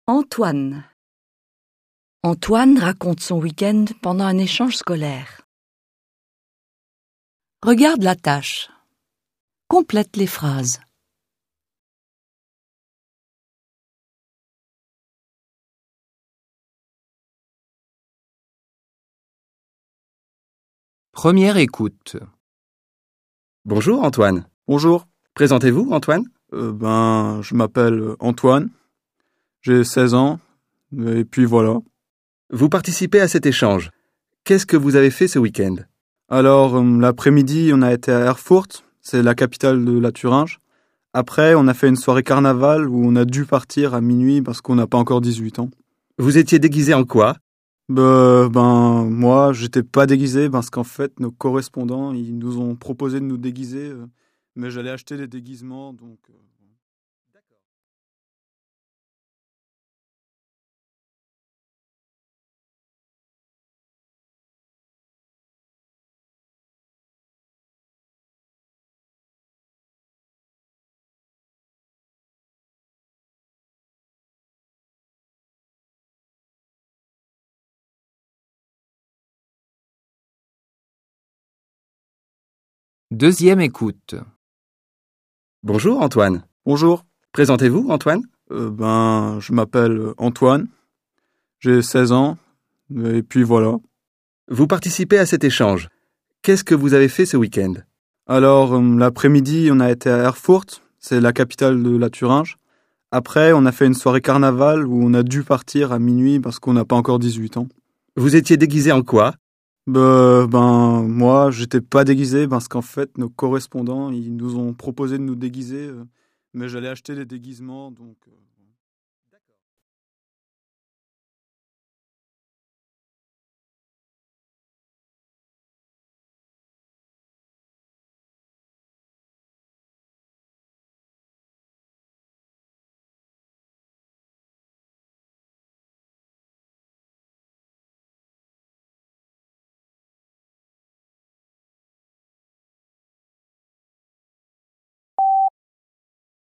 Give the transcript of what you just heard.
Antoine. Antoine raconte son week-end pendant un échange scolaire. Regarde la tâche. Complète les phrases. Première écoute. Bonjour Antoine. Bonjour, Présentez-vous Antoine. je m'appelle Antoine, j'ai 16 ans, et puis voilà. Vous participez à cet échange. Qu'est-ce que vous avez fait ce week-end? Alors, l'après-midi, on a été à Erfurt, c'est la capitale de la Thuringe. Après, on a fait une soirée carnaval où on a dû partir à minuit parce qu'on n'a pas encore 18 ans. Vous étiez déguisé en quoi? Moi, j'étais pas déguisé parce qu'en fait, nos correspondants, ils nous ont proposé de nous déguiser, mais j'allais acheter des déguisements, donc... Deuxième écoute. Bonjour Antoine. Bonjour, Présentez-vous Antoine. je m'appelle Antoine, j'ai 16 ans, et puis voilà. Vous participez à cet échange. Qu'est-ce que vous avez fait ce week-end? Alors, l'après-midi, on a été à Erfurt, c'est la capitale de la Thuringe. Après, on a fait une soirée carnaval où on a dû partir à minuit parce qu'on n'a pas encore 18 ans. Vous étiez déguisé en quoi? Moi, j'étais pas déguisé parce qu'en fait, nos correspondants, ils nous ont proposé de nous déguiser, mais j'allais acheter des déguisements, donc...